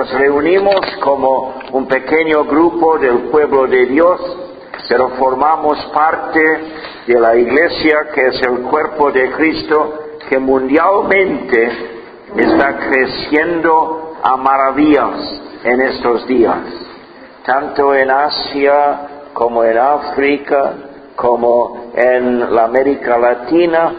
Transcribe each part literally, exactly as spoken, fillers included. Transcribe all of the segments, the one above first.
Nos reunimos como un pequeño grupo del pueblo de Dios, pero formamos parte de la iglesia que es el cuerpo de Cristo, que mundialmente está creciendo a maravillas en estos días, tanto en Asia como en África, como en la América Latina.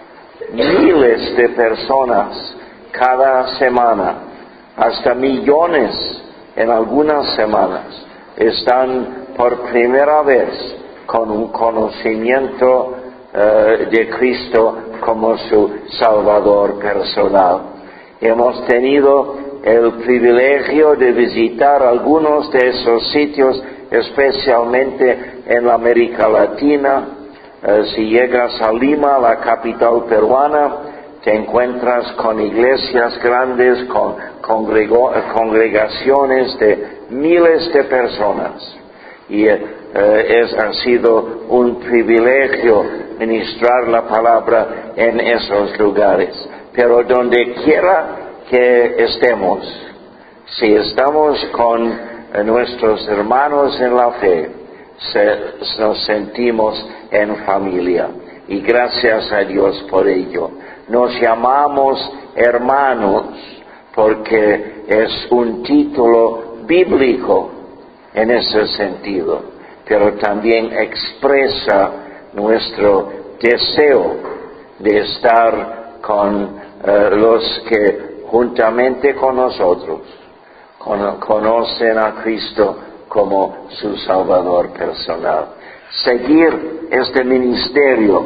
Miles de personas cada semana, hasta millones en algunas semanas, están por primera vez con un conocimiento uh, de Cristo como su Salvador personal. Hemos tenido el privilegio de visitar algunos de esos sitios, especialmente en la América Latina. Uh, si llegas a Lima, la capital peruana, te encuentras con iglesias grandes, con congrego- congregaciones de miles de personas. Y uh, es, ha sido un privilegio ministrar la palabra en esos lugares. Pero donde quiera que estemos, si estamos con uh, nuestros hermanos en la fe, se, nos sentimos en familia. Y gracias a Dios por ello. Nos llamamos hermanos porque es un título bíblico en ese sentido, pero también expresa nuestro deseo de estar con uh, los que juntamente con nosotros con, conocen a Cristo como su Salvador personal. Seguir este ministerio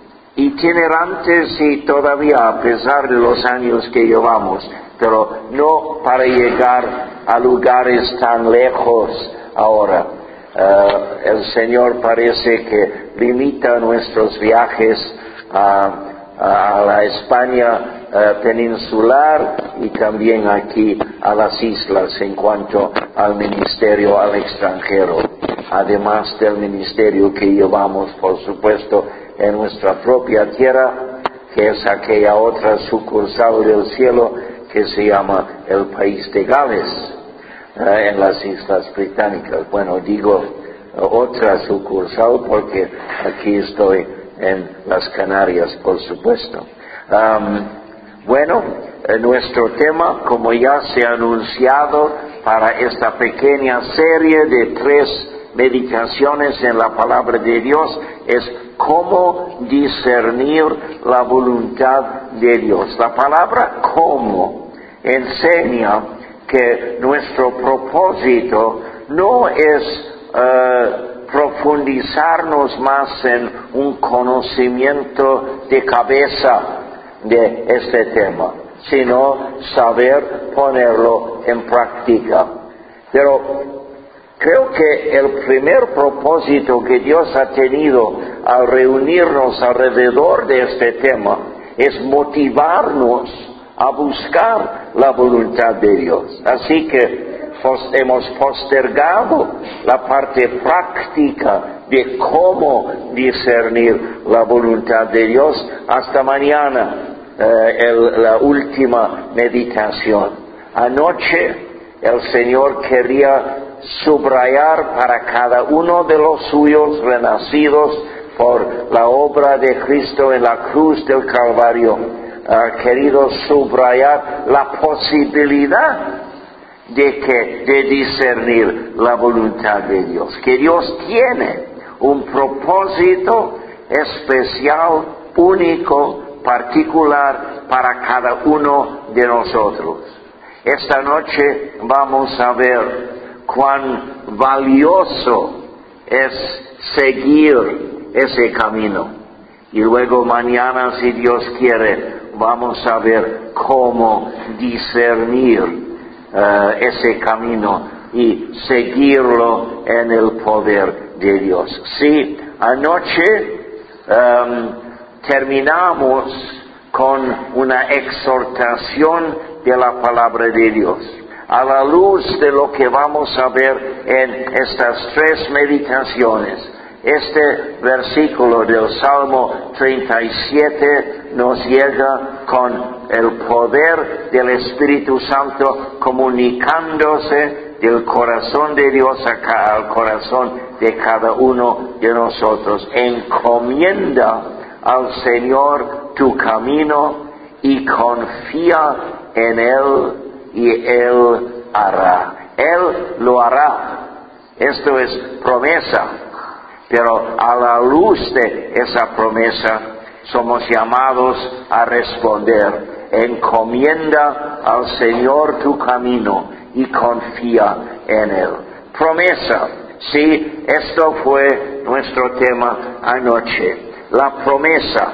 itinerantes y todavía a pesar de los años que llevamos, pero no para llegar a lugares tan lejos ahora. Uh, el Señor parece que limita nuestros viajes a, a la España uh, peninsular y también aquí a las islas en cuanto al ministerio al extranjero, además del ministerio que llevamos, por supuesto, en nuestra propia tierra, que es aquella otra sucursal del cielo que se llama el país de Gales, eh, en las Islas Británicas. Bueno, digo eh, otra sucursal porque aquí estoy en las Canarias, por supuesto. Um, bueno, eh, nuestro tema, como ya se ha anunciado para esta pequeña serie de tres meditaciones en la palabra de Dios, es cómo discernir la voluntad de Dios. La palabra cómo enseña que nuestro propósito no es uh, profundizarnos más en un conocimiento de cabeza de este tema, sino saber ponerlo en práctica. Pero creo que el primer propósito que Dios ha tenido al reunirnos alrededor de este tema es motivarnos a buscar la voluntad de Dios. Así que pos- hemos postergado la parte práctica de cómo discernir la voluntad de Dios hasta mañana, eh, el, la última meditación. Anoche el Señor quería subrayar para cada uno de los suyos renacidos por la obra de Cristo en la cruz del Calvario, ha querido subrayar la posibilidad de que de discernir la voluntad de Dios, que Dios tiene un propósito especial, único, particular para cada uno de nosotros. Esta noche vamos a ver cuán valioso es seguir ese camino. Y luego mañana, si Dios quiere, vamos a ver cómo discernir uh, ese camino y seguirlo en el poder de Dios. Sí, anoche um, terminamos con una exhortación de la palabra de Dios. A la luz de lo que vamos a ver en estas tres meditaciones, Este versículo del Salmo treinta y siete nos llega con el poder del Espíritu Santo comunicándose del corazón de Dios acá al corazón de cada uno de nosotros. Encomienda al Señor tu camino y confía en Él y Él hará. Él lo hará. Esto es promesa. Pero a la luz de esa promesa somos llamados a responder. Encomienda al Señor tu camino y confía en Él. Promesa. Sí, esto fue nuestro tema anoche. La promesa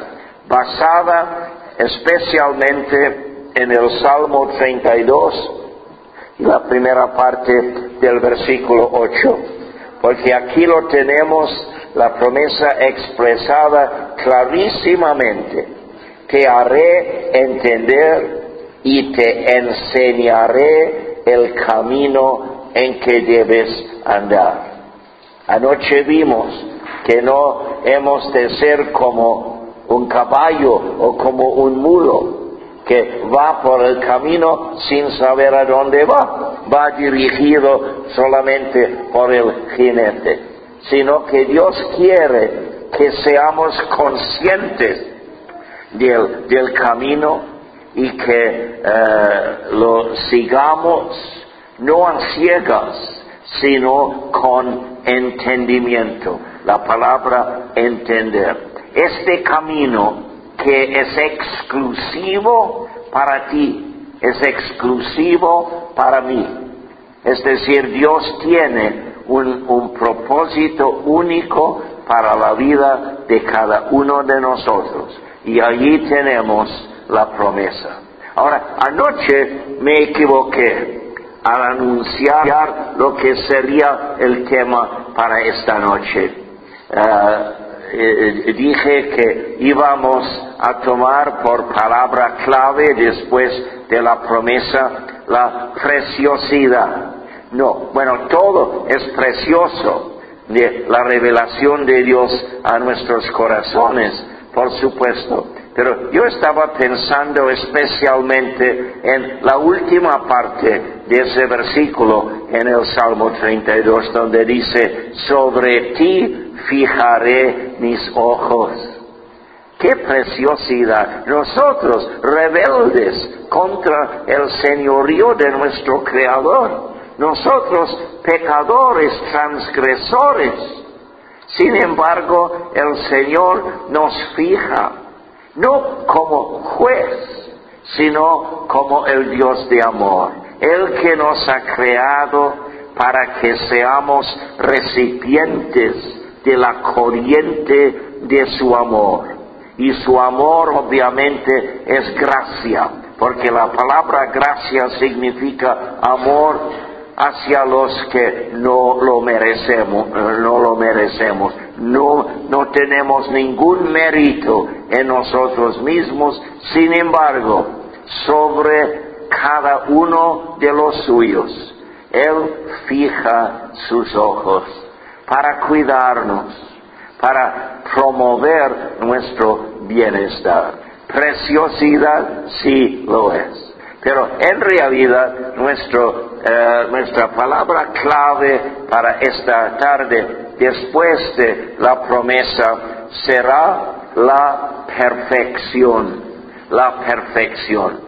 basada especialmente en el Salmo treinta y dos y la primera parte del versículo ocho. Porque aquí lo tenemos, la promesa expresada clarísimamente. Te haré entender y te enseñaré el camino en que debes andar. Anoche vimos que no hemos de ser como un caballo o como un mulo que va por el camino sin saber a dónde va. Va dirigido solamente por el jinete. Sino que Dios quiere que seamos conscientes del, del camino y que eh, lo sigamos no a ciegas, sino con entendimiento. La palabra entender. Este camino que es exclusivo para ti, es exclusivo para mí. Es decir, Dios tiene un, un propósito único para la vida de cada uno de nosotros. Y allí tenemos la promesa. Ahora, anoche me equivoqué al anunciar lo que sería el tema para esta noche. Uh, Eh, dije que íbamos a tomar por palabra clave después de la promesa la preciosidad. No, bueno, todo es precioso de la revelación de Dios a nuestros corazones, por supuesto. Pero yo estaba pensando especialmente en la última parte de ese versículo en el Salmo treinta y dos, donde dice, sobre ti fijaré mis ojos. ¡Qué preciosidad! Nosotros, rebeldes contra el señorío de nuestro Creador. Nosotros, pecadores, transgresores. Sin embargo, el Señor nos fija, no como juez, sino como el Dios de amor. El que nos ha creado para que seamos recipientes de la corriente de su amor. Y su amor obviamente es gracia, porque la palabra gracia significa amor hacia los que no lo merecemos, no lo merecemos. No, no tenemos ningún mérito en nosotros mismos, sin embargo, sobre cada uno de los suyos, Él fija sus ojos para cuidarnos, para promover nuestro bienestar. Preciosidad sí lo es. Pero en realidad nuestro, eh, nuestra palabra clave para esta tarde, después de la promesa, será la perfección. La perfección.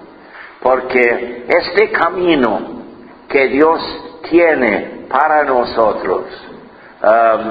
Porque este camino que Dios tiene para nosotros, um,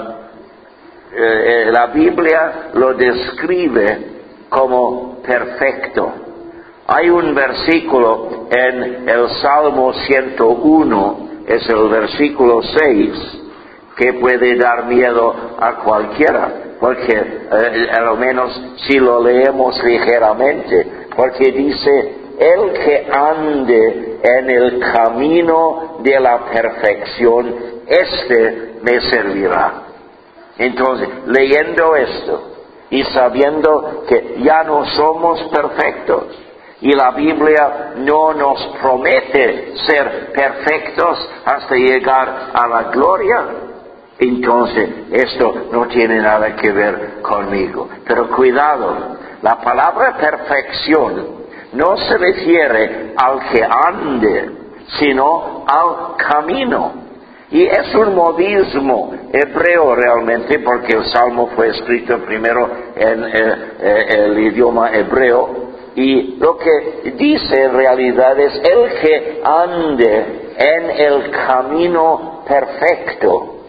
eh, la Biblia lo describe como perfecto. Hay un versículo en el Salmo ciento uno, es el versículo seis, que puede dar miedo a cualquiera, porque eh, al menos si lo leemos ligeramente, porque dice, el que ande en el camino de la perfección, este me servirá. Entonces, leyendo esto y sabiendo que ya no somos perfectos, y la Biblia no nos promete ser perfectos hasta llegar a la gloria, entonces esto no tiene nada que ver conmigo. Pero cuidado, la palabra perfección no se refiere al que ande, sino al camino. Y es un modismo hebreo realmente, porque el Salmo fue escrito primero en el, el idioma hebreo. Y lo que dice en realidad es el que ande en el camino perfecto,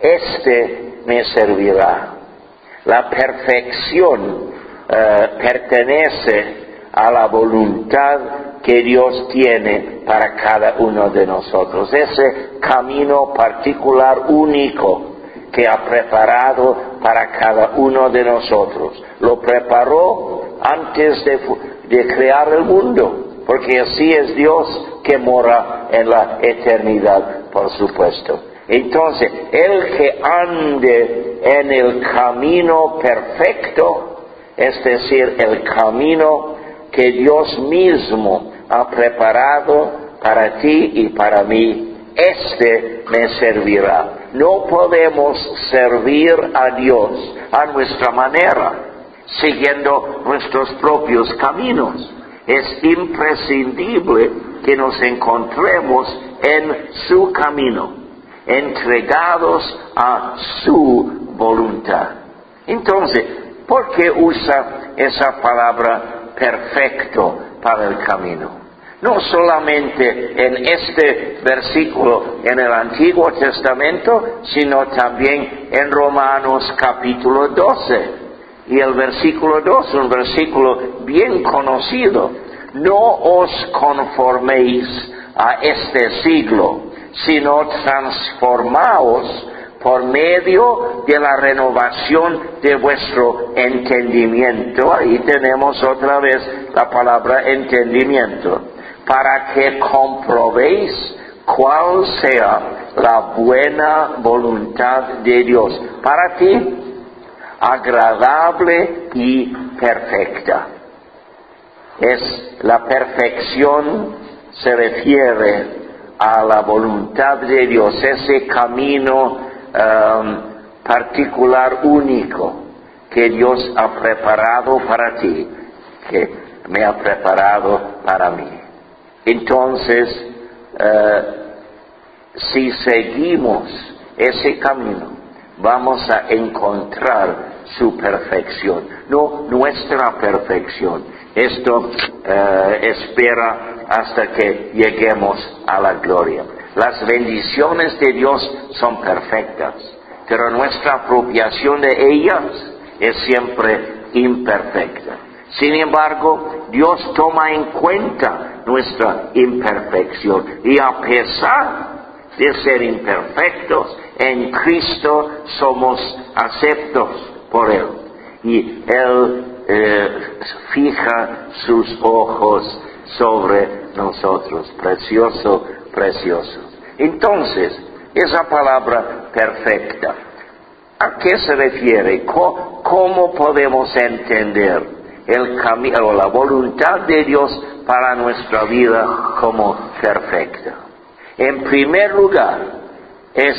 este me servirá. La perfección eh, pertenece a la voluntad que Dios tiene para cada uno de nosotros. Ese camino particular único que ha preparado para cada uno de nosotros. Lo preparó antes de, de crear el mundo, porque así es Dios que mora en la eternidad, por supuesto. Entonces, el que ande en el camino perfecto, es decir, el camino que Dios mismo ha preparado para ti y para mí, este me servirá. No podemos servir a Dios a nuestra manera, siguiendo nuestros propios caminos. Es imprescindible que nos encontremos en su camino, entregados a su voluntad. Entonces, ¿por qué usa esa palabra perfecto para el camino? No solamente en este versículo en el Antiguo Testamento, sino también en Romanos capítulo doce. Y el versículo dos, un versículo bien conocido: no os conforméis a este siglo, sino transformaos por medio de la renovación de vuestro entendimiento. Ahí tenemos otra vez la palabra entendimiento. Para que comprobéis cuál sea la buena voluntad de Dios para ti, agradable y perfecta. Es la perfección, se refiere a la voluntad de Dios, ese camino um, particular, único, que Dios ha preparado para ti, que me ha preparado para mí. Entonces, uh, si seguimos ese camino, vamos a encontrar su perfección, no nuestra perfección. Esto uh, espera hasta que lleguemos a la gloria. Las bendiciones de Dios son perfectas, pero nuestra apropiación de ellas es siempre imperfecta. Sin embargo, Dios toma en cuenta nuestra imperfección, y a pesar de ser imperfectos, en Cristo somos aceptos por Él. Y Él eh, fija sus ojos sobre nosotros. Precioso, precioso. Entonces, esa palabra perfecta, ¿a qué se refiere? ¿Cómo, cómo podemos entender el camino o la voluntad de Dios para nuestra vida como perfecta? En primer lugar, es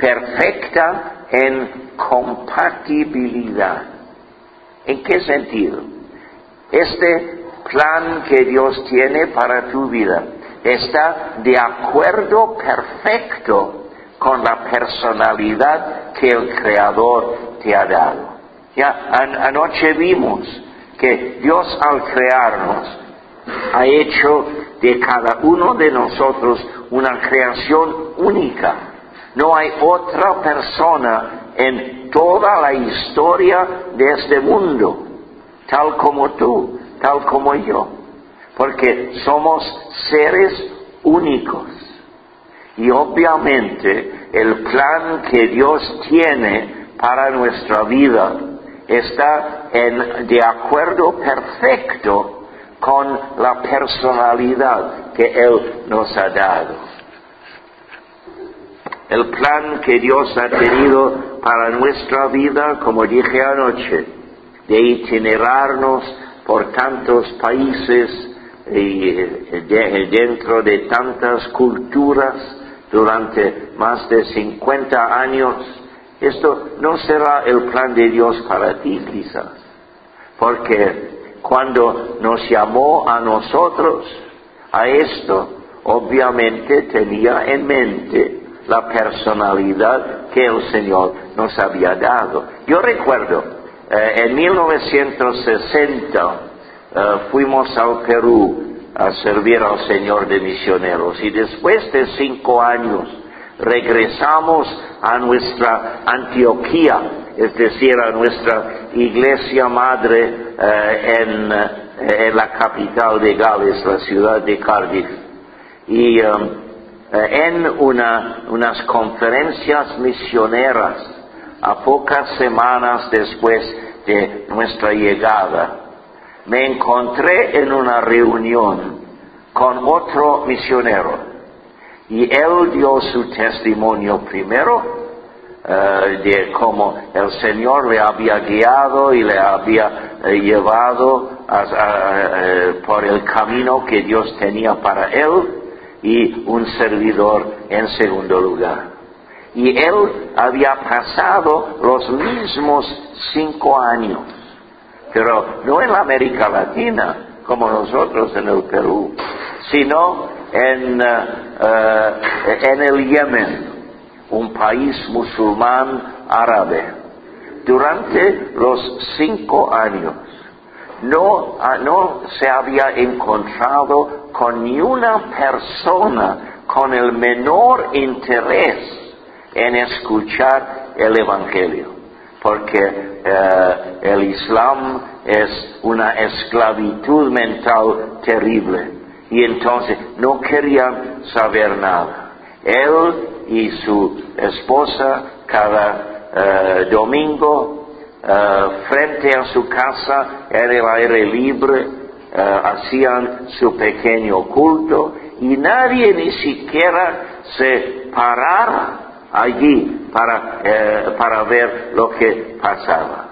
perfecta en compatibilidad. ¿En qué sentido? Este plan que Dios tiene para tu vida está de acuerdo perfecto con la personalidad que el Creador te ha dado. Ya an- anoche vimos que Dios, al crearnos, ha hecho de cada uno de nosotros una creación única. No hay otra persona en toda la historia de este mundo tal como tú, tal como yo, porque somos seres únicos. Y obviamente el plan que Dios tiene para nuestra vida está en, de acuerdo perfecto con la personalidad que Él nos ha dado. El plan que Dios ha tenido para nuestra vida, como dije anoche, de itinerarnos por tantos países y de, dentro de tantas culturas durante más de cincuenta años, Esto no será el plan de Dios para ti, quizás, porque cuando nos llamó a nosotros a esto, obviamente tenía en mente la personalidad que el Señor nos había dado. Yo recuerdo, eh, en mil novecientos sesenta eh, fuimos al Perú a servir al Señor de misioneros, y después de cinco años regresamos a nuestra Antioquía, es decir, a nuestra iglesia madre eh, en, eh, en la capital de Gales, la ciudad de Cardiff. Y um, en una, unas conferencias misioneras, a pocas semanas después de nuestra llegada, me encontré en una reunión con otro misionero, y él dio su testimonio primero uh, de cómo el Señor le había guiado y le había uh, llevado a, a, a, por el camino que Dios tenía para él, y un servidor en segundo lugar. Y él había pasado los mismos cinco años, pero no en la América Latina, como nosotros en el Perú, sino en, uh, uh, en el Yemen, un país musulmán árabe. Durante los cinco años no, uh, no se había encontrado con ni una persona con el menor interés en escuchar el Evangelio, porque eh, el Islam es una esclavitud mental terrible, y entonces no querían saber nada. Él y su esposa cada eh, domingo eh, frente a su casa, en el aire libre, Uh, hacían su pequeño culto, y nadie ni siquiera se paraba allí para, eh, para ver lo que pasaba.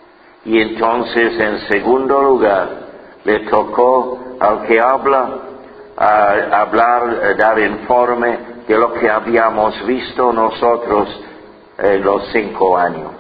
Y entonces, en segundo lugar, le tocó al que habla uh, hablar, uh, dar informe de lo que habíamos visto nosotros en los cinco años.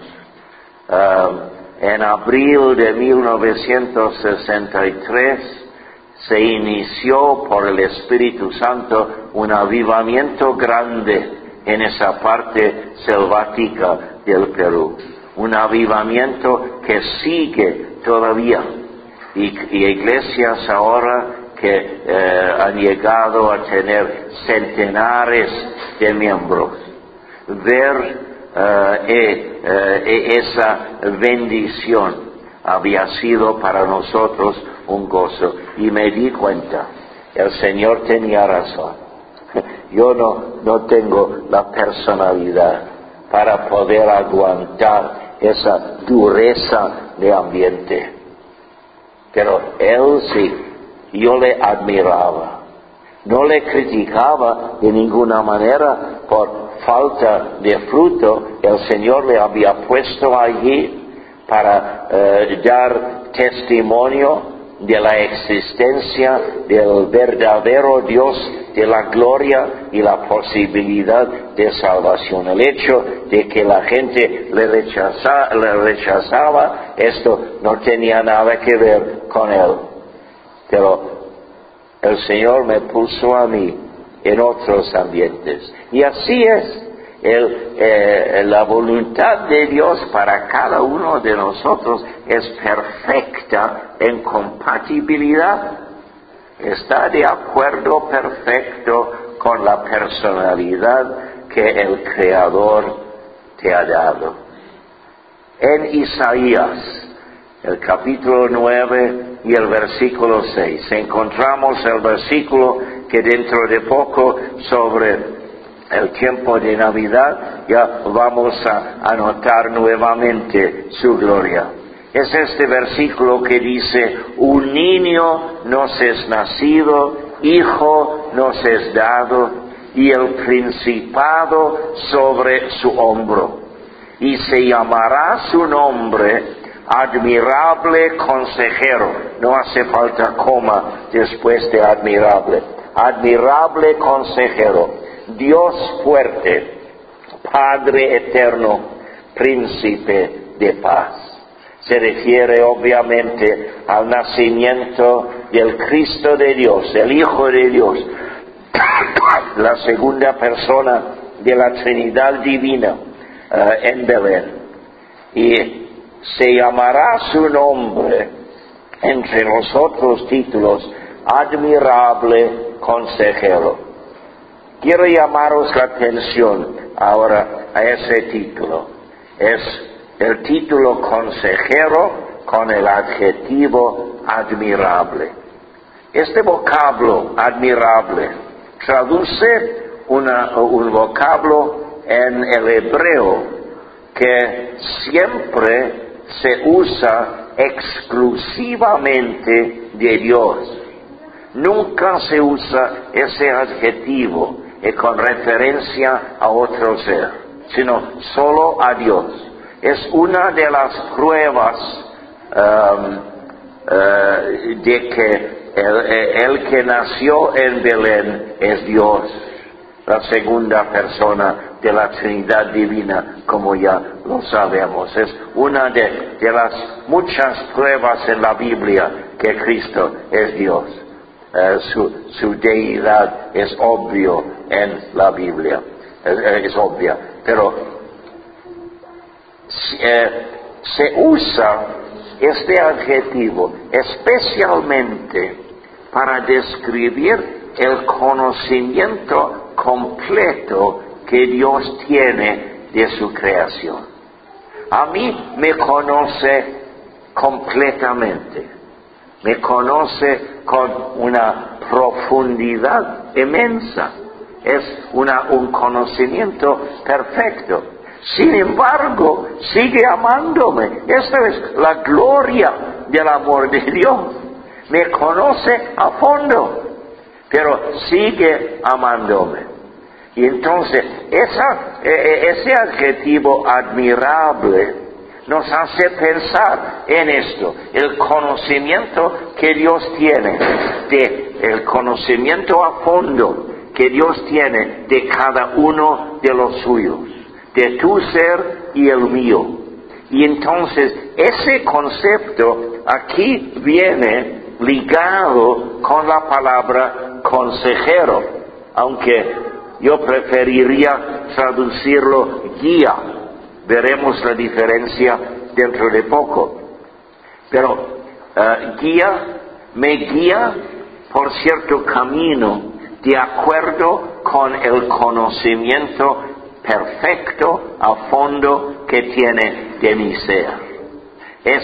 Uh, En abril de mil novecientos sesenta y tres se inició por el Espíritu Santo un avivamiento grande en esa parte selvática del Perú. Un avivamiento que sigue todavía. Y, y iglesias ahora que eh, han llegado a tener centenares de miembros. Ver Uh, eh, eh, esa bendición había sido para nosotros un gozo, y me di cuenta, el Señor tenía razón. Yo no, no tengo la personalidad para poder aguantar esa dureza de ambiente, pero Él sí. Yo le admiraba. No le criticaba de ninguna manera por falta de fruto. El Señor le había puesto allí para eh, dar testimonio de la existencia del verdadero Dios, de la gloria y la posibilidad de salvación. El hecho de que la gente le, rechaza, le rechazaba, esto no tenía nada que ver con él. Pero el Señor me puso a mí en otros ambientes. Y así es. El, eh, la voluntad de Dios para cada uno de nosotros es perfecta en compatibilidad. Está de acuerdo perfecto con la personalidad que el Creador te ha dado. En Isaías, el capítulo nueve y el versículo seis, encontramos el versículo que dentro de poco, sobre el tiempo de Navidad, ya vamos a anotar nuevamente su gloria. Es este versículo que dice: un niño nos es nacido, hijo nos es dado, y el principado sobre su hombro, y se llamará su nombre Admirable Consejero. No hace falta coma después de admirable. Admirable Consejero, Dios fuerte, Padre eterno, príncipe de paz. Se refiere obviamente al nacimiento del Cristo de Dios, el Hijo de Dios, la segunda persona de la Trinidad divina uh, en Belén. Y se llamará su nombre, entre los otros títulos, Admirable Consejero. Quiero llamaros la atención ahora a ese título. Es el título consejero con el adjetivo admirable. Este vocablo admirable traduce una, un vocablo en el hebreo que siempre se usa exclusivamente de Dios. Nunca se usa ese adjetivo eh, con referencia a otro ser, sino solo a Dios. Es una de las pruebas um, uh, de que el, el que nació en Belén es Dios, la segunda persona de la Trinidad divina, como ya lo sabemos. Es una de, de las muchas pruebas en la Biblia que Cristo es Dios. Uh, su, su deidad es obvio en la Biblia, es, es obvia, pero Eh, se usa este adjetivo especialmente para describir el conocimiento completo que Dios tiene de su creación. A mí me conoce completamente, me conoce con una profundidad inmensa, es una, un conocimiento perfecto. Sin embargo, sigue amándome. Esta es la gloria del amor de Dios. Me conoce a fondo, pero sigue amándome. Y entonces, esa, ese adjetivo admirable nos hace pensar en esto, el conocimiento que Dios tiene, de, el conocimiento a fondo que Dios tiene de cada uno de los suyos, de tu ser y el mío. Y entonces ese concepto aquí viene ligado con la palabra consejero, aunque yo preferiría traducirlo guía. Veremos la diferencia dentro de poco. Pero uh, guía, me guía por cierto camino de acuerdo con el conocimiento perfecto a fondo que tiene de mi ser. Es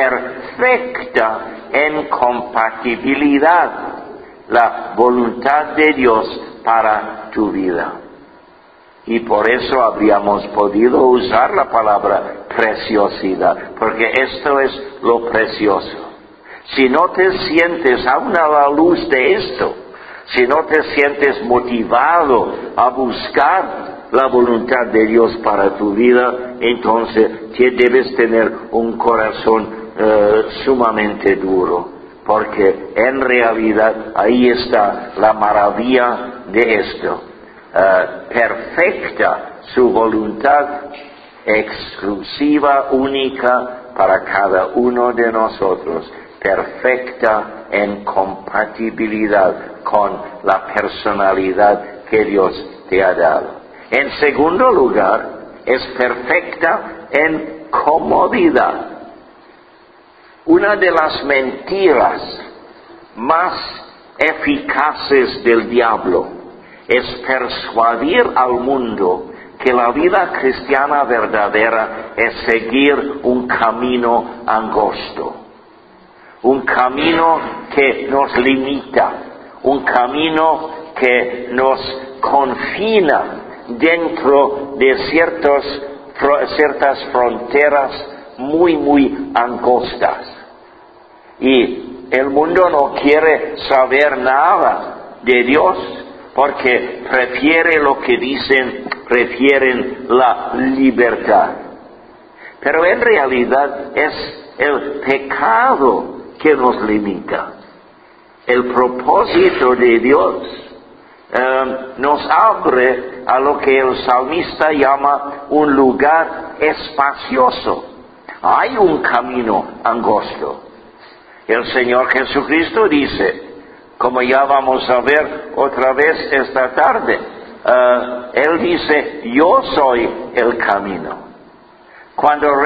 perfecta en compatibilidad la voluntad de Dios para tu vida. Y por eso habríamos podido usar la palabra preciosidad, porque esto es lo precioso. Si no te sientes aún a la luz de esto, si no te sientes motivado a buscar la voluntad de Dios para tu vida, entonces te debes tener un corazón uh, sumamente duro, porque en realidad ahí está la maravilla de esto. Uh, perfecta su voluntad, exclusiva, única para cada uno de nosotros, perfecta en compatibilidad con la personalidad que Dios te ha dado. En segundo lugar, es perfecta en comodidad. Una de las mentiras más eficaces del diablo es persuadir al mundo que la vida cristiana verdadera es seguir un camino angosto, un camino que nos limita, un camino que nos confina dentro de ciertos, ciertas fronteras muy, muy angostas. Y el mundo no quiere saber nada de Dios porque prefiere lo que dicen, prefieren la libertad. Pero en realidad es el pecado que nos limita. El propósito de Dios um, nos abre a lo que el salmista llama un lugar espacioso. Hay un camino angosto. El Señor Jesucristo dice, como ya vamos a ver otra vez esta tarde, uh, Él dice, yo soy el camino. Cuando, uh,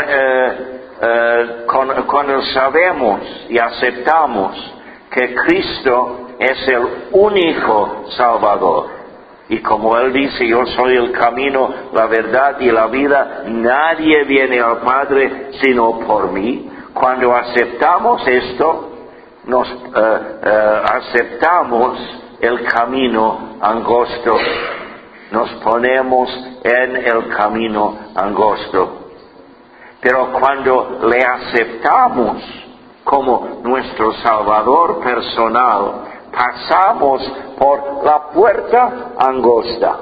uh, cuando, cuando sabemos y aceptamos que Cristo es el único Salvador, y como Él dice, yo soy el camino, la verdad y la vida, nadie viene al Padre sino por mí. Cuando aceptamos esto, nos uh, uh, aceptamos el camino angosto, nos ponemos en el camino angosto. Pero cuando le aceptamos como nuestro Salvador personal, pasamos por la puerta angosta.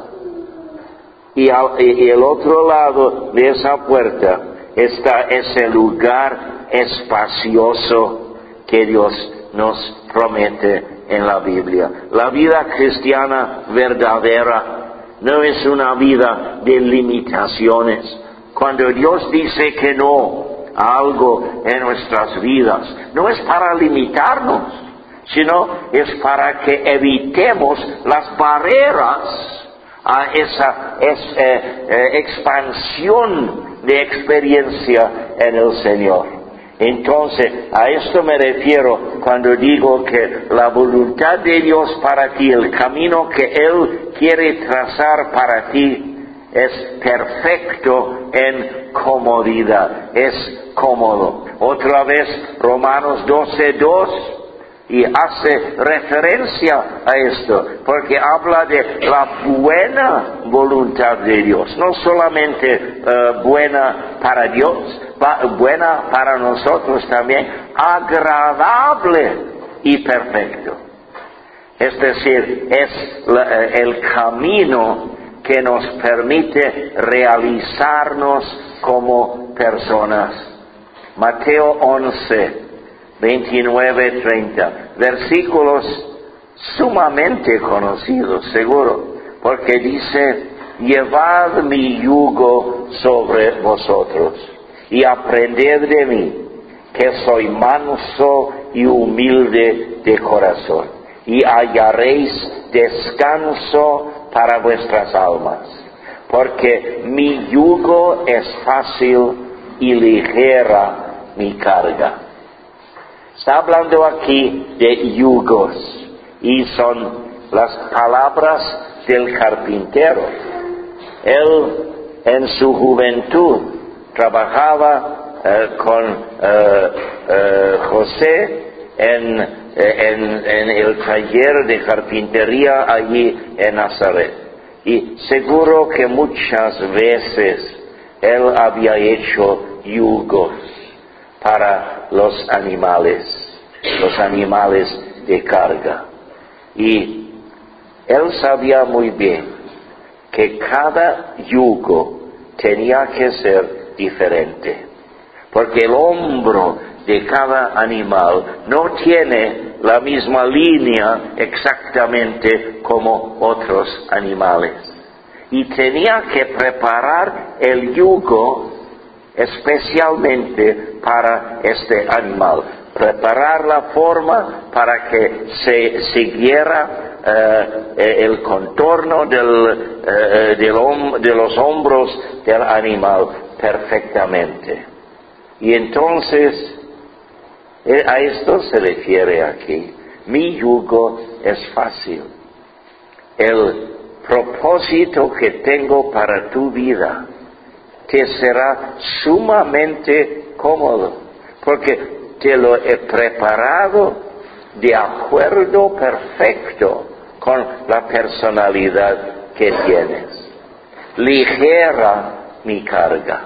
Y, al, y el otro lado de esa puerta está ese lugar espacioso que Dios nos promete en la Biblia. La vida cristiana verdadera no es una vida de limitaciones. Cuando Dios dice que no a algo en nuestras vidas, no es para limitarnos, sino es para que evitemos las barreras a esa es, eh, eh, expansión de experiencia en el Señor. Entonces, a esto me refiero cuando digo que la voluntad de Dios para ti, el camino que Él quiere trazar para ti, es perfecto en comodidad, es cómodo. Otra vez, Romanos doce dos, y hace referencia a esto, porque habla de la buena voluntad de Dios, no solamente uh, buena para Dios, buena para nosotros también, agradable y perfecto. Es decir, es la, el camino que nos permite realizarnos como personas. Mateo once, veintinueve, treinta, versículos sumamente conocidos, seguro, porque dice, llevad mi yugo sobre vosotros y aprended de mí, que soy manso y humilde de corazón, y hallaréis descanso para vuestras almas, porque mi yugo es fácil y ligera mi carga. Está hablando aquí de yugos, y son las palabras del carpintero. Él en su juventud trabajaba eh, con eh, eh, José en, eh, en, en el taller de carpintería allí en Nazaret. Y seguro que muchas veces él había hecho yugos para los animales, los animales de carga. Y él sabía muy bien que cada yugo tenía que ser diferente, porque el hombro de cada animal no tiene la misma línea exactamente como otros animales. Y tenía que preparar el yugo especialmente para este animal, preparar la forma para que se siguiera uh, el contorno del, uh, del hom- de los hombros del animal perfectamente. Y entonces, a esto se refiere aquí. Mi yugo es fácil. El propósito que tengo para tu vida te será sumamente cómodo, porque te lo he preparado de acuerdo perfecto con la personalidad que tienes. Ligera mi carga.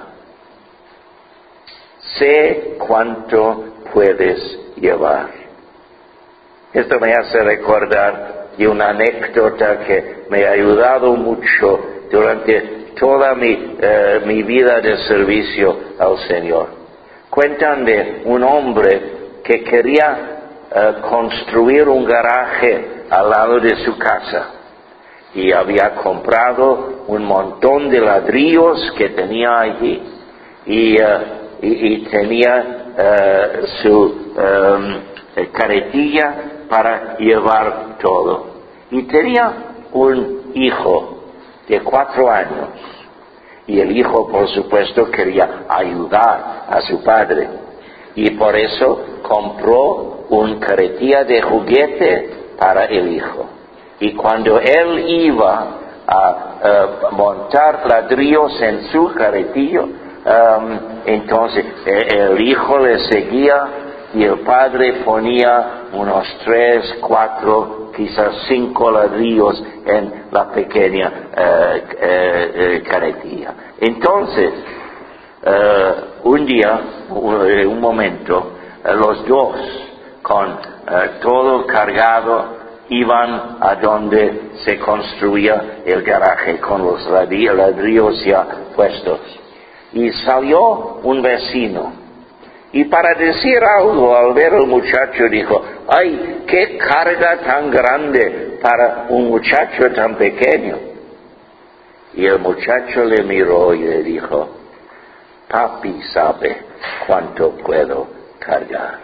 Sé cuánto puedes llevar. Esto me hace recordar de una anécdota que me ha ayudado mucho durante toda mi, eh, mi vida de servicio al Señor. Cuentan de un hombre que quería eh, construir un garaje al lado de su casa. y había comprado un montón de ladrillos que tenía allí y, uh, y, y tenía uh, su um, carretilla para llevar todo. Y tenía un hijo de cuatro años y el hijo, por supuesto, quería ayudar a su padre y por eso compró una carretilla de juguete para el hijo. Y cuando él iba a uh, montar ladrillos en su carretillo, um, entonces el, el hijo le seguía y el padre ponía unos tres, cuatro, quizás cinco ladrillos en la pequeña uh, uh, uh, carretilla. Entonces, uh, un día, un, un momento, uh, los dos, con uh, todo cargado, iban a donde se construía el garaje con los ladrillos ya puestos. Y salió un vecino. Y para decir algo al ver al muchacho dijo, ¡ay, qué carga tan grande para un muchacho tan pequeño! Y el muchacho le miró y le dijo, papi sabe cuánto puedo cargar.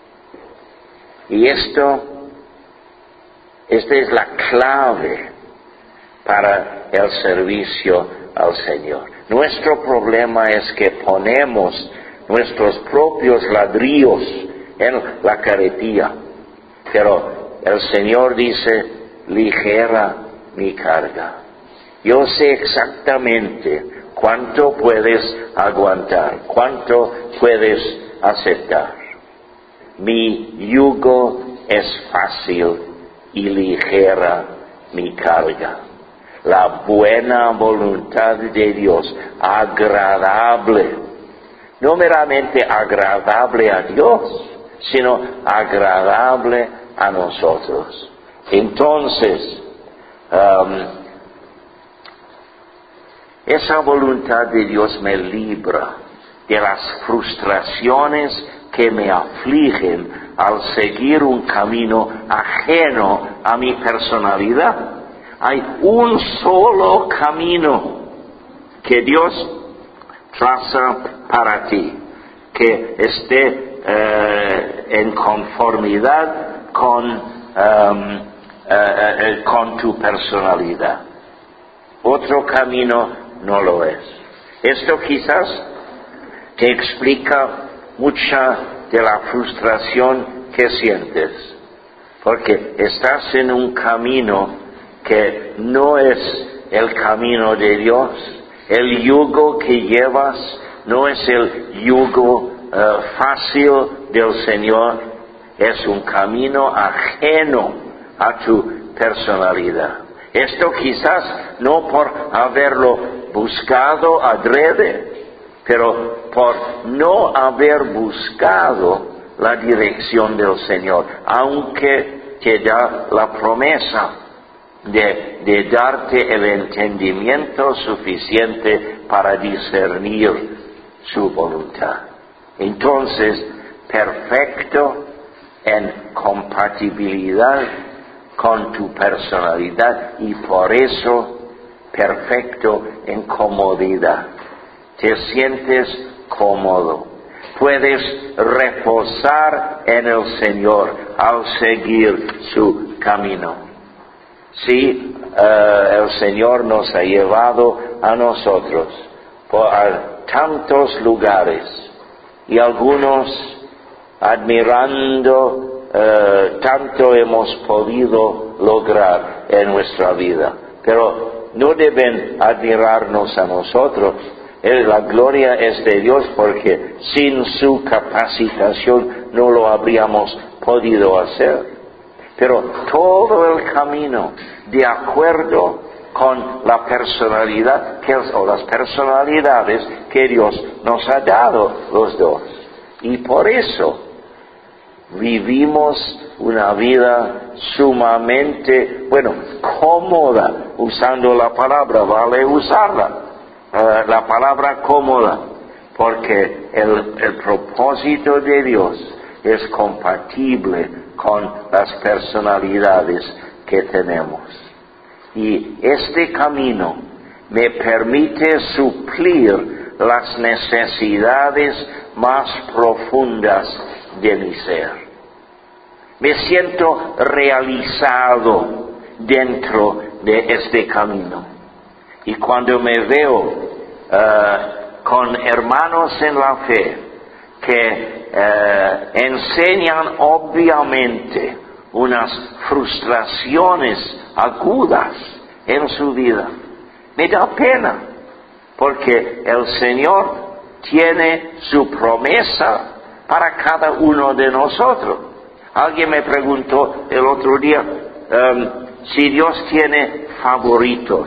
Y esto Esta es la clave para el servicio al Señor. Nuestro problema es que ponemos nuestros propios ladrillos en la carretilla, pero el Señor dice, ligera mi carga. Yo sé exactamente cuánto puedes aguantar, cuánto puedes aceptar. Mi yugo es fácil y ligera mi carga. La buena voluntad de Dios, agradable, no meramente agradable a Dios, sino agradable a nosotros. Entonces, um, esa voluntad de Dios me libra de las frustraciones que me afligen al seguir un camino ajeno a mi personalidad. Hay un solo camino que Dios traza para ti, que esté eh, en conformidad con, um, eh, eh, con tu personalidad. Otro camino no lo es. Esto quizás te explica mucha de la frustración que sientes, porque estás en un camino que no es el camino de Dios. El yugo que llevas no es el yugo uh, fácil del Señor, es un camino ajeno a tu personalidad. Esto quizás no por haberlo buscado adrede, pero por no haber buscado la dirección del Señor, aunque te da la promesa de, de darte el entendimiento suficiente para discernir su voluntad. Entonces, perfecto en compatibilidad con tu personalidad y por eso perfecto en comodidad. Te sientes cómodo. Puedes reposar en el Señor al seguir su camino. Sí, uh, el Señor nos ha llevado a nosotros por a tantos lugares y algunos admirando uh, tanto hemos podido lograr en nuestra vida. Pero no deben admirarnos a nosotros. La gloria es de Dios porque sin su capacitación no lo habríamos podido hacer. Pero todo el camino de acuerdo con la personalidad que, o las personalidades que Dios nos ha dado los dos. Y por eso vivimos una vida sumamente, bueno, cómoda, usando la palabra, vale usarla. Uh, la palabra cómoda, porque el, el propósito de Dios es compatible con las personalidades que tenemos. Y este camino me permite suplir las necesidades más profundas de mi ser. Me siento realizado dentro de este camino. Y cuando me veo uh, con hermanos en la fe que uh, enseñan obviamente unas frustraciones agudas en su vida, me da pena, porque el Señor tiene su promesa para cada uno de nosotros. Alguien me preguntó el otro día um, si Dios tiene favoritos.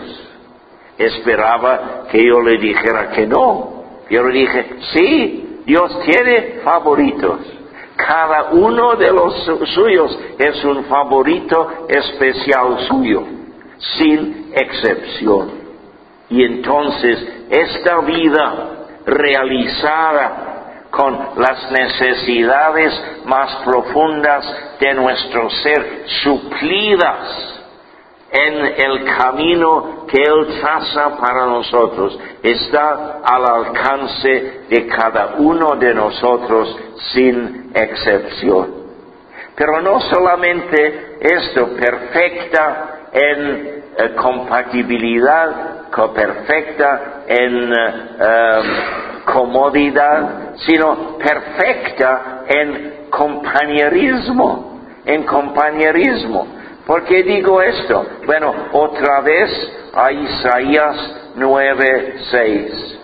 Esperaba que yo le dijera que no. Yo le dije, sí, Dios tiene favoritos. Cada uno de los suyos es un favorito especial suyo, sin excepción. Y entonces esta vida realizada con las necesidades más profundas de nuestro ser, suplidas en el camino que Él traza para nosotros, está al alcance de cada uno de nosotros sin excepción. Pero no solamente esto, perfecta en eh, compatibilidad, perfecta en eh, um, comodidad, sino perfecta en compañerismo, en compañerismo. ¿Por qué digo esto? Bueno, otra vez a Isaías nueve seis.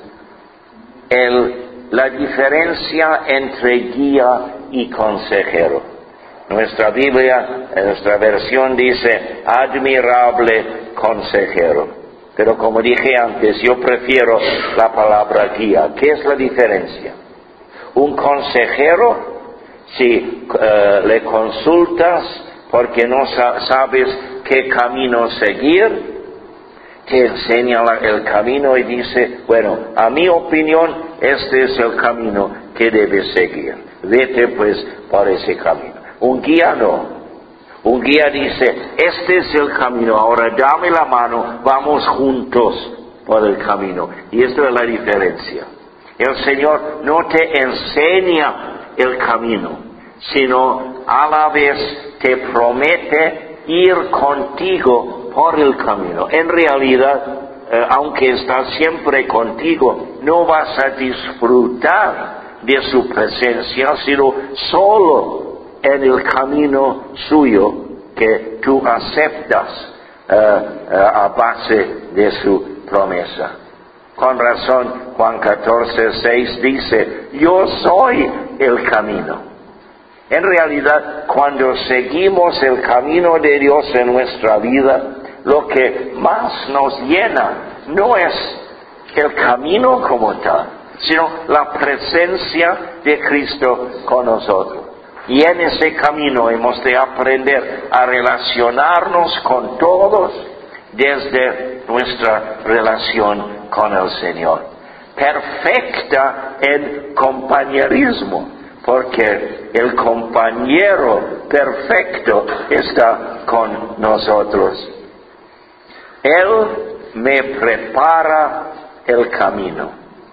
El, la diferencia entre guía y consejero. Nuestra Biblia, en nuestra versión dice, admirable consejero. Pero como dije antes, yo prefiero la palabra guía. ¿Qué es la diferencia? Un consejero, si uh, le consultas porque no sabes qué camino seguir, te enseña el camino y dice, bueno, a mi opinión, este es el camino que debes seguir. Vete pues por ese camino. Un guía no. Un guía dice, este es el camino, ahora dame la mano, vamos juntos por el camino. Y esta es la diferencia. El Señor no te enseña el camino, sino a la vez te promete ir contigo por el camino. En realidad, eh, aunque está siempre contigo, no vas a disfrutar de su presencia, sino solo en el camino suyo que tú aceptas eh, eh, a base de su promesa. Con razón, Juan catorce seis dice, yo soy el camino. En realidad, cuando seguimos el camino de Dios en nuestra vida, lo que más nos llena no es el camino como tal, sino la presencia de Cristo con nosotros. Y en ese camino hemos de aprender a relacionarnos con todos desde nuestra relación con el Señor. Perfecta en compañerismo, porque el compañero perfecto está con nosotros. Él me prepara el camino.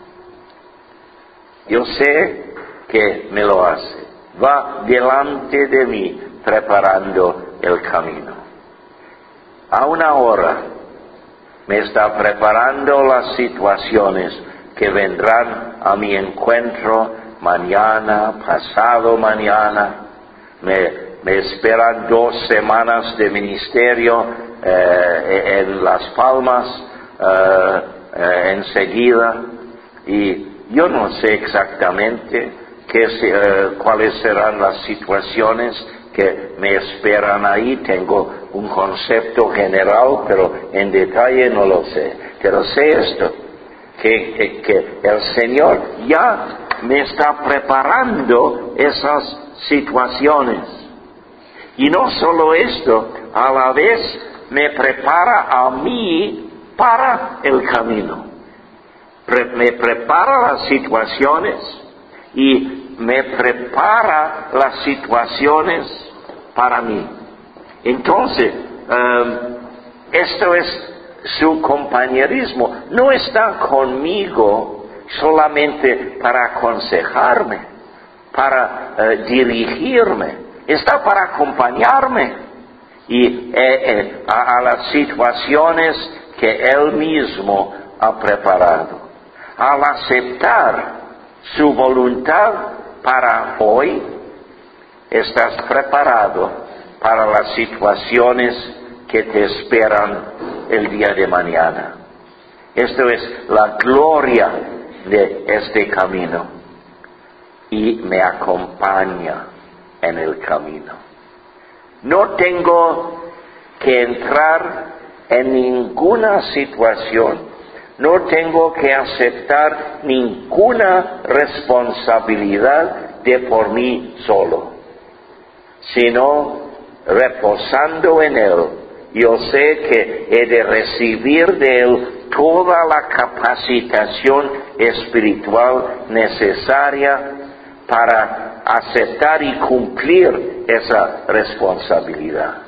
Yo sé que me lo hace. Va delante de mí preparando el camino. Aún ahora me está preparando las situaciones que vendrán a mi encuentro mañana, pasado mañana. Me, me esperan dos semanas de ministerio eh, en Las Palmas eh, eh, enseguida. Y yo no sé exactamente qué, eh, cuáles serán las situaciones que me esperan ahí. Tengo un concepto general, pero en detalle no lo sé. Pero sé esto, que, que, que el Señor ya me está preparando esas situaciones. Y no solo esto, a la vez me prepara a mí para el camino. Pre- me prepara las situaciones y me prepara las situaciones para mí. Entonces, um, esto es su compañerismo. No está conmigo solamente para aconsejarme, para eh, dirigirme. Está para acompañarme y eh, eh, a, a las situaciones que Él mismo ha preparado. Al aceptar su voluntad para hoy, estás preparado para las situaciones que te esperan el día de mañana. Esto es la gloria de este camino y me acompaña en el camino. No tengo que entrar en ninguna situación, no tengo que aceptar ninguna responsabilidad de por mí solo, sino reposando en Él. Yo sé que he de recibir de Él toda la capacitación espiritual necesaria para aceptar y cumplir esa responsabilidad.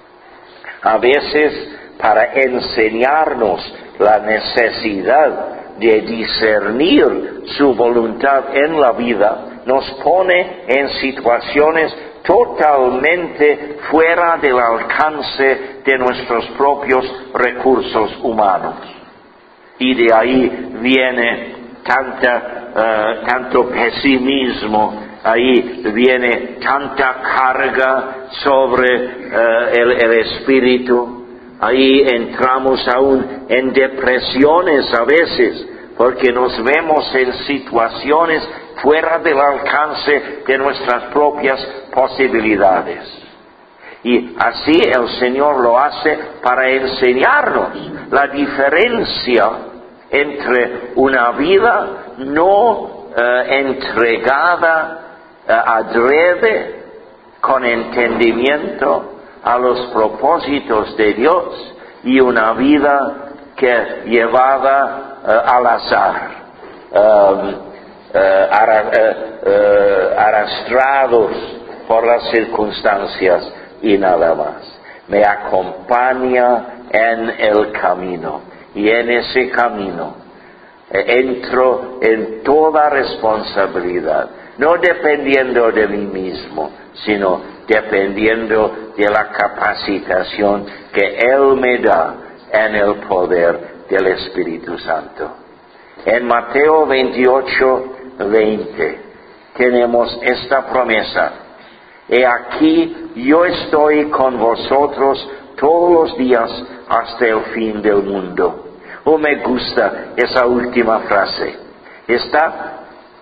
A veces, para enseñarnos la necesidad de discernir su voluntad en la vida, nos pone en situaciones totalmente fuera del alcance de nuestros propios recursos humanos. Y de ahí viene tanta, uh, tanto pesimismo, ahí viene tanta carga sobre uh, el, el espíritu, ahí entramos aún en depresiones a veces, porque nos vemos en situaciones fuera del alcance de nuestras propias posibilidades. Y así el Señor lo hace para enseñarnos la diferencia entre una vida no eh, entregada eh, adrede, con entendimiento a los propósitos de Dios, y una vida que llevada eh, al azar, um, eh, ara, eh, eh, arrastrados por las circunstancias y nada más. Me acompaña en el camino, y en ese camino eh, entro en toda responsabilidad, no dependiendo de mí mismo, sino dependiendo de la capacitación que Él me da en el poder del Espíritu Santo. En Mateo veintiocho, veinte tenemos esta promesa: He aquí, yo estoy con vosotros todos los días hasta el fin del mundo. Oh, me gusta esa última frase. Está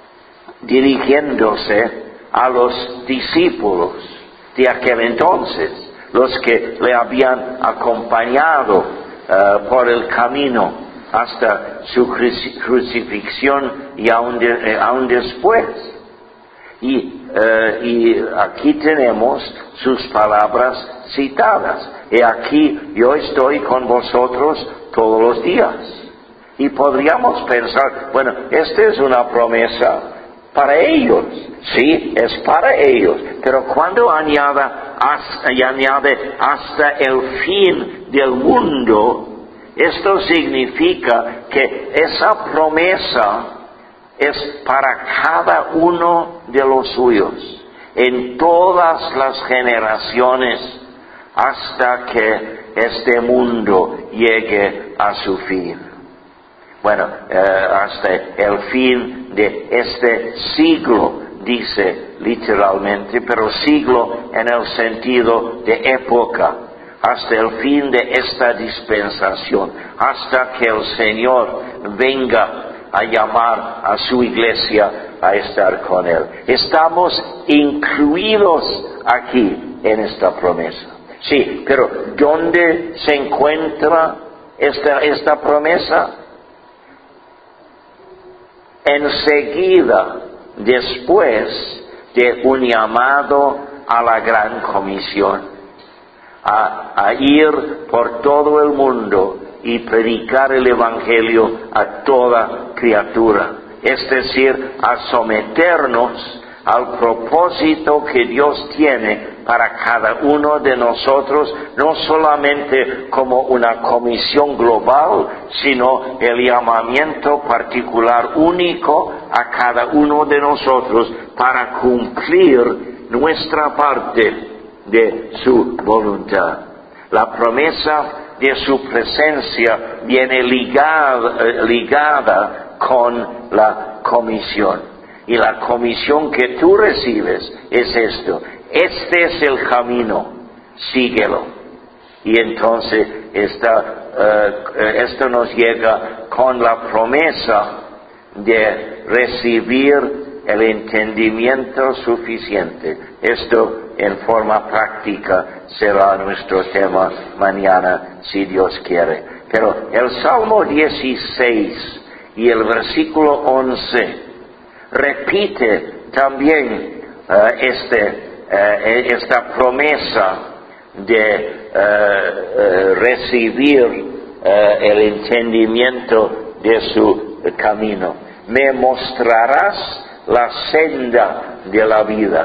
dirigiéndose a los discípulos de aquel entonces, los que le habían acompañado uh, por el camino hasta su crucifixión y aún, de, eh, aún después. Y, uh, y aquí tenemos sus palabras citadas: He aquí, yo estoy con vosotros todos los días. Y podríamos pensar, bueno, esta es una promesa para ellos. Sí, es para ellos. Pero cuando añade hasta, y añade hasta el fin del mundo, esto significa que esa promesa es para cada uno de los suyos, en todas las generaciones, hasta que este mundo llegue a su fin. Bueno, eh, hasta el fin de este siglo, dice literalmente, pero siglo en el sentido de época, hasta el fin de esta dispensación, hasta que el Señor venga a llamar a su iglesia a estar con Él. Estamos incluidos aquí en esta promesa. Sí, pero ¿dónde se encuentra esta, esta promesa? Enseguida, después de un llamado a la gran comisión, a, a ir por todo el mundo y predicar el Evangelio a toda criatura, es decir, a someternos al propósito que Dios tiene para cada uno de nosotros, no solamente como una comisión global, sino el llamamiento particular único a cada uno de nosotros para cumplir nuestra parte de su voluntad. La promesa de su presencia viene ligada, ligada con la comisión. Y la comisión que tú recibes es esto: este es el camino, síguelo. Y entonces esta, uh, esto nos llega con la promesa de recibir el entendimiento suficiente. Esto en forma práctica será nuestro tema mañana, si Dios quiere. Pero el Salmo dieciséis y el versículo once repite también uh, este, uh, esta promesa de uh, uh, recibir uh, el entendimiento de su camino. Me mostrarás la senda de la vida.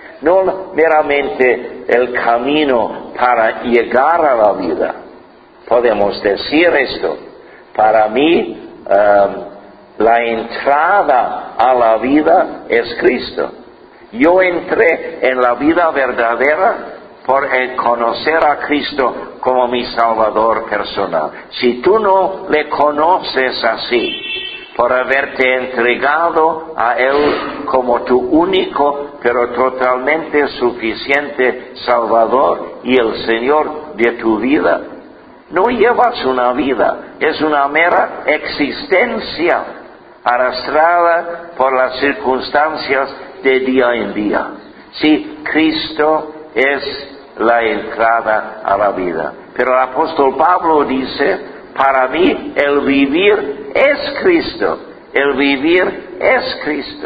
No meramente el camino para llegar a la vida. Podemos decir esto. Para mí, um, la entrada a la vida es Cristo. Yo entré en la vida verdadera por conocer a Cristo como mi Salvador personal. Si tú no le conoces así, por haberte entregado a Él como tu único, pero totalmente suficiente Salvador y el Señor de tu vida, no llevas una vida, es una mera existencia arrastrada por las circunstancias de día en día. Sí, Cristo es la entrada a la vida. Pero el apóstol Pablo dice, para mí el vivir es Cristo, el vivir es Cristo.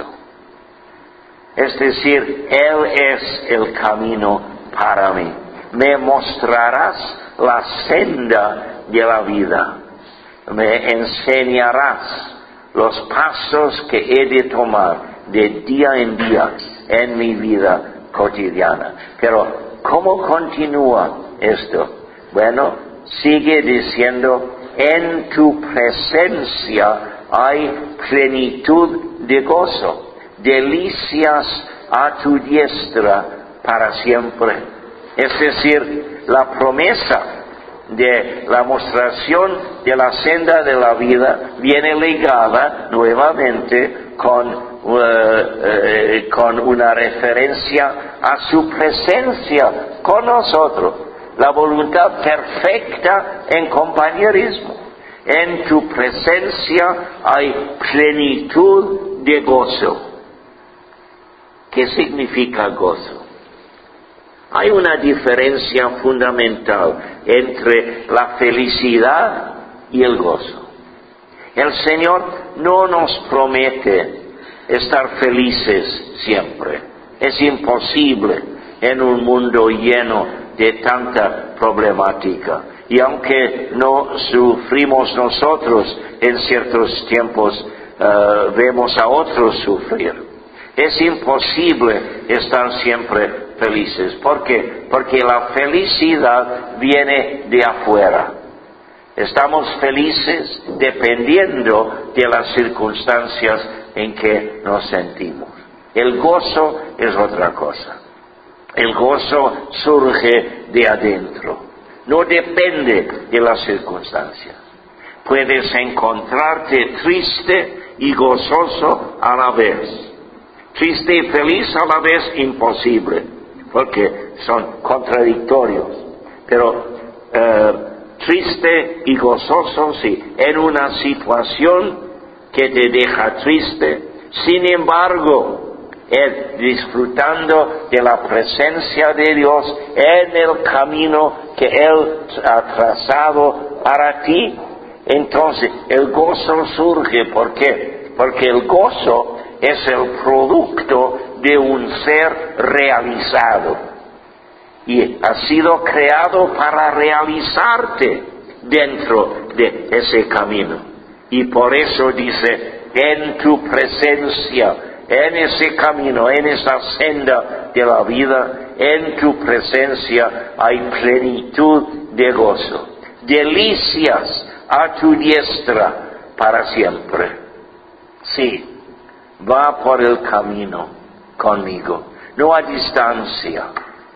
Es decir, Él es el camino para mí. Me mostrarás la senda de la vida, me enseñarás los pasos que he de tomar de día en día en mi vida cotidiana. Pero, ¿cómo continúa esto? Bueno, sigue diciendo, en tu presencia hay plenitud de gozo, delicias a tu diestra para siempre. Es decir, la promesa de la mostración de la senda de la vida viene ligada nuevamente con, uh, uh, con una referencia a su presencia con nosotros, la voluntad perfecta en compañerismo. En tu presencia hay plenitud de gozo. ¿Qué significa gozo? Hay una diferencia fundamental entre la felicidad y el gozo. El Señor no nos promete estar felices siempre. Es imposible en un mundo lleno de tanta problemática. Y aunque no sufrimos nosotros en ciertos tiempos, uh, vemos a otros sufrir. Es imposible estar siempre felices. ¿Por qué? Porque la felicidad viene de afuera. Estamos felices dependiendo de las circunstancias en que nos sentimos. El gozo es otra cosa. El gozo surge de adentro. No depende de las circunstancias. Puedes encontrarte triste y gozoso a la vez. Triste y feliz a la vez, imposible, porque son contradictorios. Pero eh, triste y gozoso, sí, en una situación que te deja triste, sin embargo, él disfrutando de la presencia de Dios en el camino que Él ha trazado para ti, entonces el gozo surge. ¿Por qué? Porque el gozo es el producto de un ser realizado y ha sido creado para realizarte dentro de ese camino. Y por eso dice, en tu presencia, en ese camino, en esa senda de la vida, en tu presencia hay plenitud de gozo, delicias a tu diestra para siempre. Sí, va por el camino conmigo, no a distancia.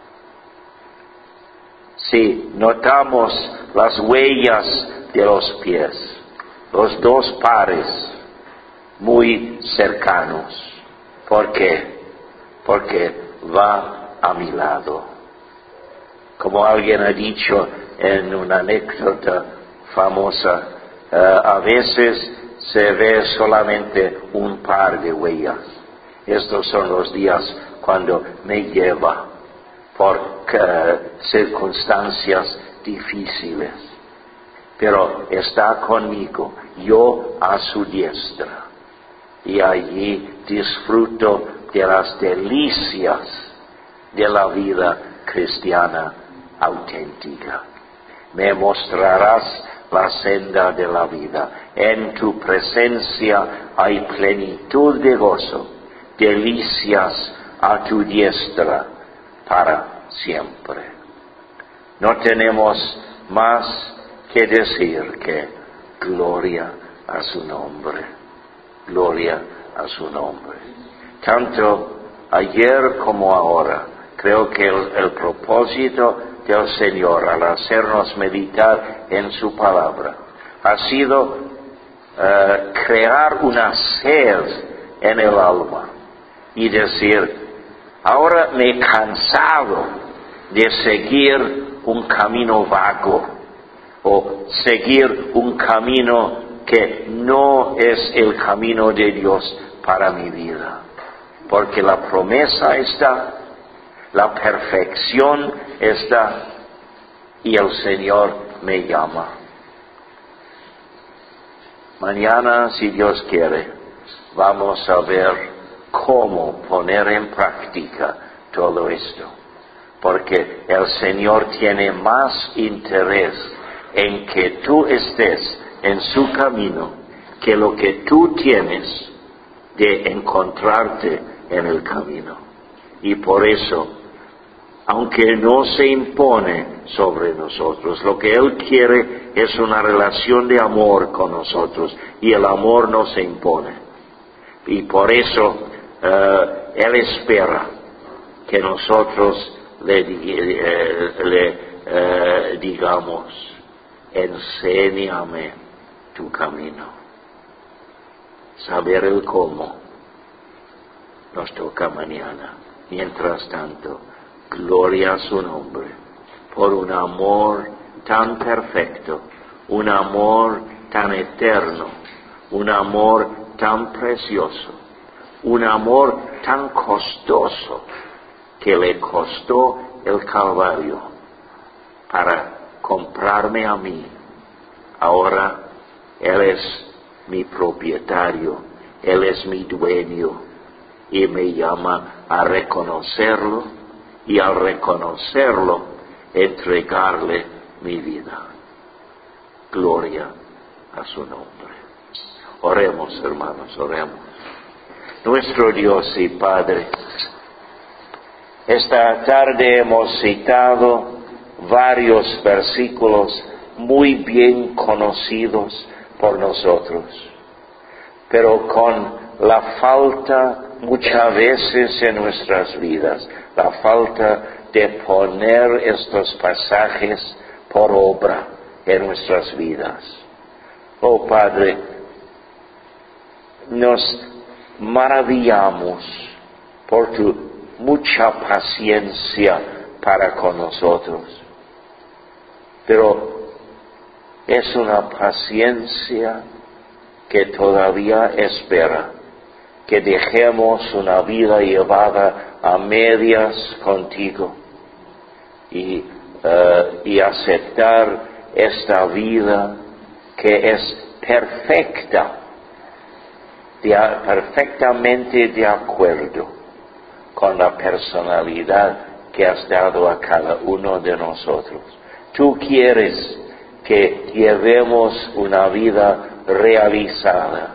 Sí, notamos las huellas de los pies, los dos pares muy cercanos. ¿Por qué? Porque va a mi lado. Como alguien ha dicho en una anécdota famosa, uh, a veces se ve solamente un par de huellas. Estos son los días cuando me lleva por uh, circunstancias difíciles. Pero está conmigo, yo a su diestra. Y allí disfruto de las delicias de la vida cristiana auténtica. Me mostrarás la senda de la vida. En tu presencia hay plenitud de gozo, delicias a tu diestra para siempre. No tenemos más que decir que gloria a su nombre. Gloria a su nombre. Tanto ayer como ahora, creo que el, el propósito del Señor al hacernos meditar en su palabra ha sido uh, crear una sed en el alma y decir, ahora me he cansado de seguir un camino vago o seguir un camino que no es el camino de Dios para mi vida, porque la promesa está, la perfección está y el Señor me llama. Mañana, si Dios quiere, vamos a ver cómo poner en práctica todo esto, porque el Señor tiene más interés en que tú estés en su camino que lo que tú tienes de encontrarte en el camino. Y por eso, aunque no se impone sobre nosotros, lo que Él quiere es una relación de amor con nosotros, y el amor no se impone. Y por eso uh, Él espera que nosotros le, eh, le eh, digamos, enséñame tu camino. Saber el cómo nos toca mañana. Mientras tanto, gloria a su nombre por un amor tan perfecto, un amor tan eterno, un amor tan precioso, un amor tan costoso que le costó el Calvario para comprarme a mí. Ahora Él es mi propietario, Él es mi dueño y me llama a reconocerlo y al reconocerlo entregarle mi vida. Gloria a su nombre. Oremos, hermanos, oremos. Nuestro Dios y Padre, esta tarde hemos citado varios versículos muy bien conocidos por nosotros, pero con la falta muchas veces en nuestras vidas, la falta de poner estos pasajes por obra en nuestras vidas. Oh Padre, nos maravillamos por tu mucha paciencia para con nosotros, pero es una paciencia que todavía espera que dejemos una vida llevada a medias contigo y, uh, y aceptar esta vida que es perfecta, de, perfectamente de acuerdo con la personalidad que has dado a cada uno de nosotros. Tú quieres que llevemos una vida realizada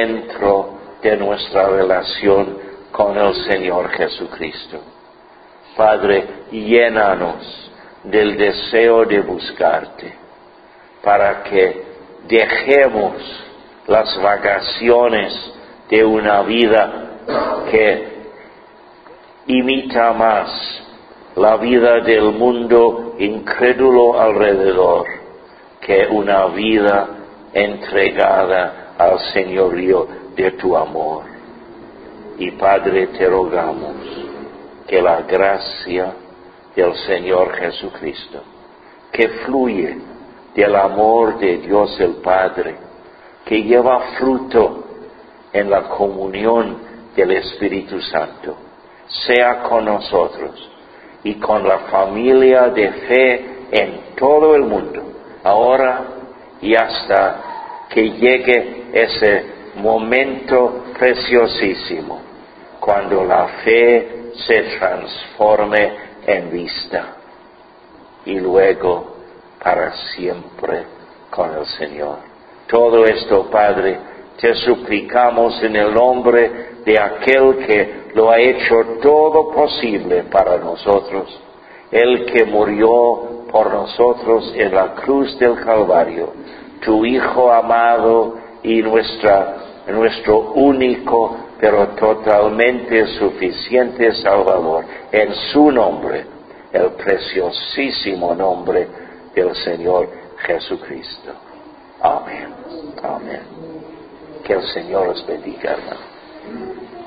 dentro de nuestra relación con el Señor Jesucristo. Padre, llénanos del deseo de buscarte, para que dejemos las vacaciones de una vida que imita más la vida del mundo incrédulo alrededor que una vida entregada al señorío de tu amor. Y Padre, te rogamos que la gracia del Señor Jesucristo, que fluye del amor de Dios el Padre, que lleva fruto en la comunión del Espíritu Santo, sea con nosotros y con la familia de fe en todo el mundo, ahora y hasta que llegue ese momento preciosísimo, cuando la fe se transforme en vista, y luego para siempre con el Señor. Todo esto, Padre, te suplicamos en el nombre de aquel que lo ha hecho todo posible para nosotros, el que murió por nosotros en la cruz del Calvario, tu Hijo amado y nuestra, nuestro único pero totalmente suficiente Salvador, en su nombre, el preciosísimo nombre del Señor Jesucristo. Amén. Amén. Que el Señor os bendiga, hermano.